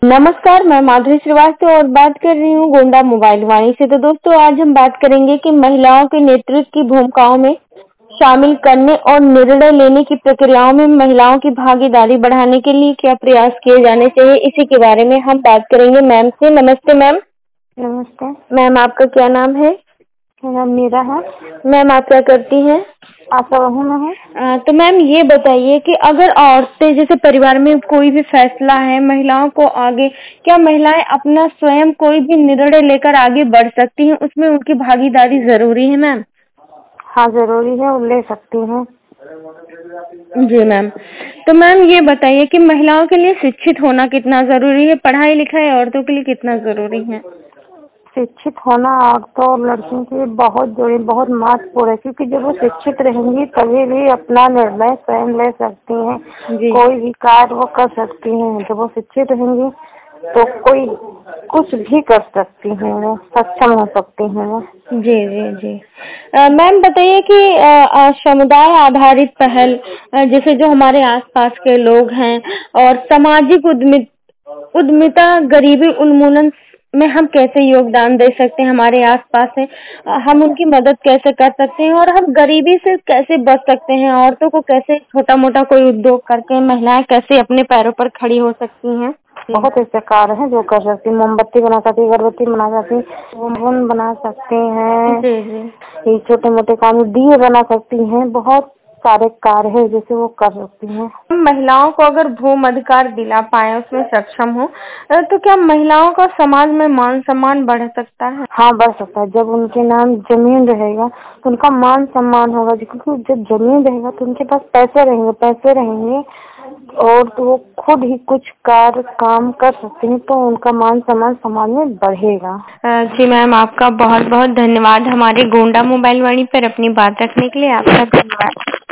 नमस्कार, मैं माधुरी श्रीवास्तव और बात कर रही हूँ गोंडा मोबाइल वाणी से। तो दोस्तों, आज हम बात करेंगे कि महिलाओं के नेतृत्व की भूमिकाओं में शामिल करने और निर्णय लेने की प्रक्रियाओं में महिलाओं की भागीदारी बढ़ाने के लिए क्या प्रयास किए जाने चाहिए, इसी के बारे में हम बात करेंगे मैम से। नमस्ते मैम। नमस्ते। मैम, आपका क्या नाम है? मेरा नाम मीरा है। मैम, आप क्या करती हैं? आशा बहू में है। तो मैम ये बताइए कि अगर औरतें जैसे परिवार में कोई भी फैसला है महिलाओं को आगे, क्या महिलाएं अपना स्वयं कोई भी निर्णय लेकर आगे बढ़ सकती हैं, उसमें उनकी भागीदारी जरूरी है मैम? हाँ, जरूरी है, वो ले सकती हैं। जी मैम। तो मैम ये बताइए कि महिलाओं के लिए शिक्षित होना कितना जरूरी है, पढ़ाई लिखाई औरतों के लिए कितना जरूरी है? शिक्षित होना औरतों और लड़कियों के लिए बहुत जरूरी, बहुत महत्वपूर्ण है, क्योंकि जब वो शिक्षित रहेंगी तभी भी अपना निर्णय स्वयं ले सकती हैं। जी कोई भी कार्य वो कर सकती हैं। जब वो शिक्षित रहेंगी तो कोई कुछ भी कर सकती हैं, वो सक्षम हो सकती हैं वो। जी जी जी। मैम बताइए कि समुदाय आधारित पहल, जैसे जो हमारे आसपास के लोग हैं और सामाजिक उद्यमिता गरीबी उन्मूलन में हम कैसे योगदान दे सकते हैं, हमारे आसपास है हम उनकी मदद कैसे कर सकते हैं और हम गरीबी से कैसे बच सकते हैं, औरतों को कैसे छोटा मोटा कोई उद्योग करके महिलाएं कैसे अपने पैरों पर खड़ी हो सकती हैं? बहुत ऐसे कार्य हैं जो कर सकती, मोमबत्ती बना सकती, अगरबत्ती बना सकती, ओवन बना सकती हैं। जी जी। ये छोटे मोटे काम, दिए बना सकती हैं। बहुत सारे कार्य है जैसे वो कर सकती हैं। महिलाओं को अगर भूमि अधिकार दिला पाए, उसमें सक्षम हो, तो क्या महिलाओं का समाज में मान सम्मान बढ़ सकता है? हाँ, बढ़ सकता है। जब उनके नाम जमीन रहेगा तो उनका मान सम्मान होगा, क्योंकि जब जमीन रहेगा तो उनके पास पैसे रहेंगे और तो वो खुद ही कुछ कार्य काम कर सकते हैं, तो उनका मान सम्मान समाज में बढ़ेगा। जी मैम, आपका बहुत बहुत धन्यवाद हमारे गोंडा मोबाइल वाणी पर अपनी बात रखने के लिए। आपका धन्यवाद।